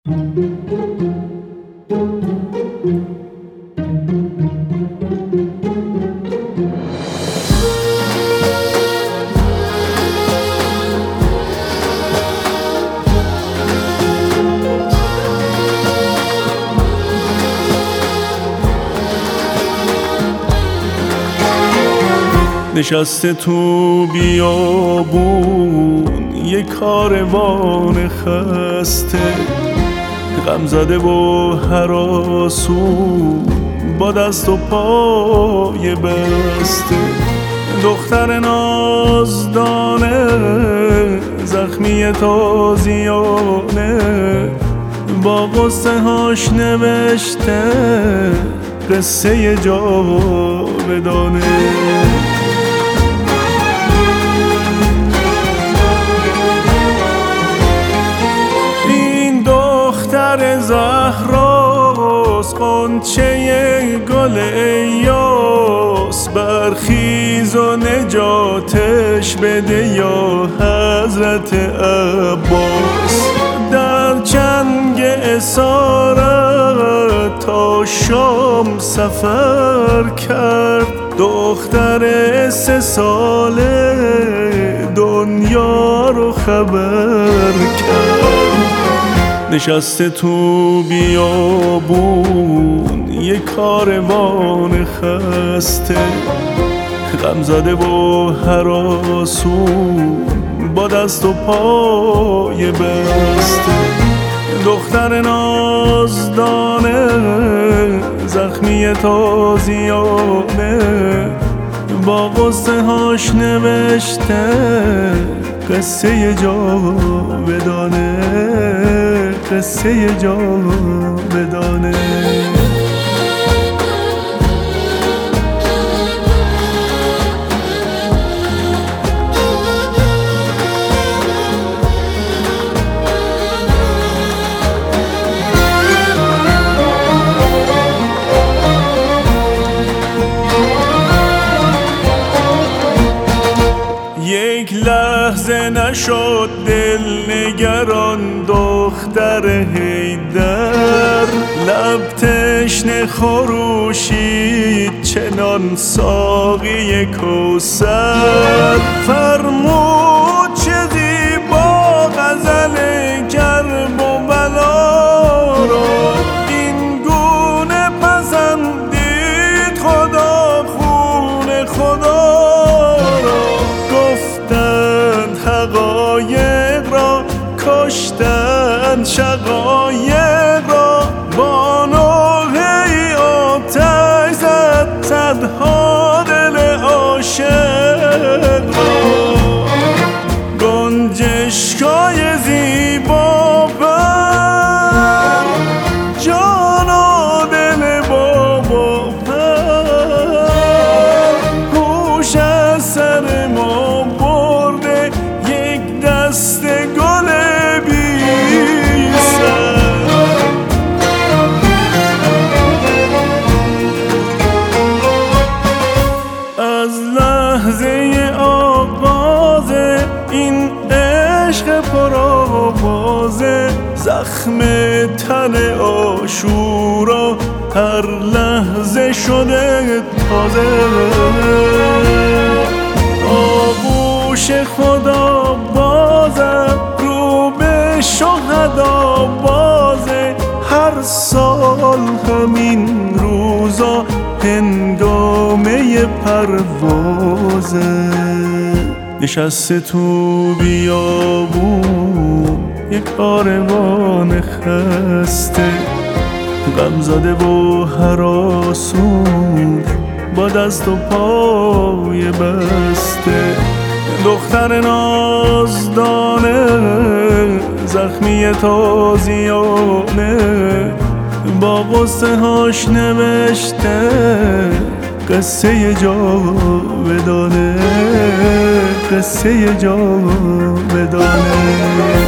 نشسته تو بیابون یه کاروان خسته، غم زده و هراسون با دست و پای بسته. دختر نازدانه زخمی تازیانه با قصه هاش نوشته قصه جاودانه. زهراست غنچه گل ایاس، برخیز و نجاتش بده یا حضرت عباس. در چنگ اسارت تا شام سفر کرد، دختر 3 ساله دنیا رو خبر کرد. نشسته تو بیابون یه کاروان خسته، غم زده و هراسون با دست و پای بسته. دختر نازدانه زخمی تازیانه با قصه هاش نوشته قصه جاودانه، قصه جاودانه. یک لحظه نشد دل نگران دختر حیدر، لب تشنه خروشید چنان ساقی کوثر. فرمود چه زیبا غزل کرب و بلا را، این گونه پسندید خدا خون خدا را. گفتند حقایق را کشتند شقایق را، با نوحه‌ای آتش زد صدها دل عاشق را. گنجشکای زیبا پر، جان و دل بابا پر، هوش از سر ما برده یک دست گل بی سر. از لحظه آغاز این عشق پرآوازه، زخم تن عاشورا هر لحظه شده تازه. آغوش خدا بازم رو به شهدا بازه، هر سال همین روزا هنگامه پروازه. نشسته تو بیابون یک کاروان خسته، غم زده و هراسون با دست و پای بسته. دختر نازدانه زخمی تازیانه با قصه هاش نوشته قصه جاودانه، قصه جاودانه.